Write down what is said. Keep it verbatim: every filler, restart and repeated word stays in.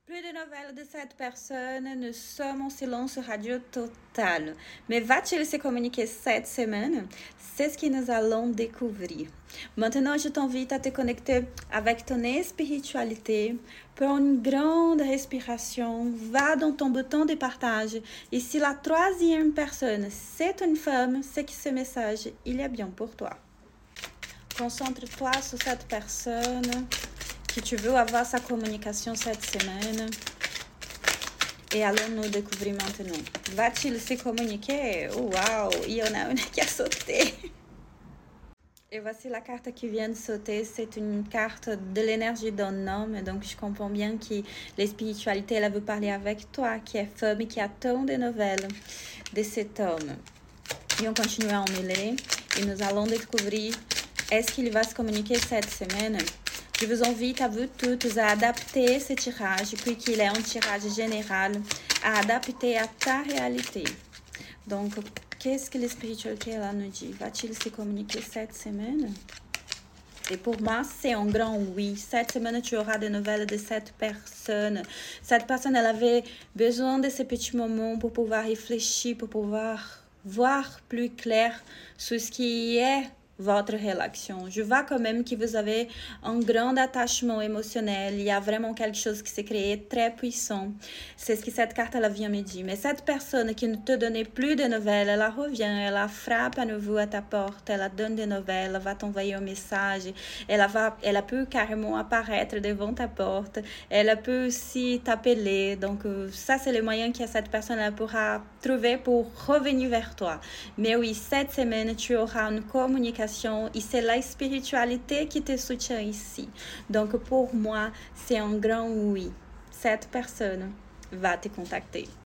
Plus de nouvelles de cette personne, nous sommes en silence radio total. Mais va-t-il se communiquer cette semaine? C'est ce que nous allons découvrir. Maintenant, je t'invite à te connecter avec ton spiritualité. Prends une grande respiration, va dans ton bouton de partage. Et si la troisième personne, c'est une femme, c'est que ce message, il est bien pour toi. Concentre-toi sur cette personne que tu veux avoir sa communication cette semaine. Et allons-nous découvrir maintenant. Va-t-il se communiquer? Waouh, il y en a une qui a sauté. Et voici la carte qui vient de sauter. C'est une carte de l'énergie d'un homme. Donc, je comprends bien que la spiritualité, elle veut parler avec toi, qui est femme et qui attend des nouvelles de cet homme. Et on continue à emmeler. Et nous allons découvrir, est-ce qu'il va se communiquer cette semaine? Je vous invite à vous toutes à adapter ce tirage, puisqu'il est un tirage général, à adapter à ta réalité. Donc, qu'est-ce que la spiritualité là nous dit? Va-t-il se communiquer cette semaine? Et pour moi, c'est un grand oui. Cette semaine, tu auras des nouvelles de cette personne. Cette personne, elle avait besoin de ces petits moments pour pouvoir réfléchir, pour pouvoir voir plus clair sur ce qui est votre relation. Je vois quand même que vous avez un grand attachement émotionnel. Il y a vraiment quelque chose qui s'est créé très puissant. C'est ce que cette carte elle vient me dire. Mais cette personne qui ne te donnait plus de nouvelles, elle revient, elle frappe à nouveau à ta porte, elle donne des nouvelles, elle va t'envoyer un message, elle va, elle peut carrément apparaître devant ta porte, elle peut aussi t'appeler. Donc ça, c'est le moyen que cette personne elle pourra trouver pour revenir vers toi. Mais oui, cette semaine, tu auras une communication et c'est la spiritualité qui te soutient ici. Donc pour moi, c'est un grand oui. Cette personne va te contacter.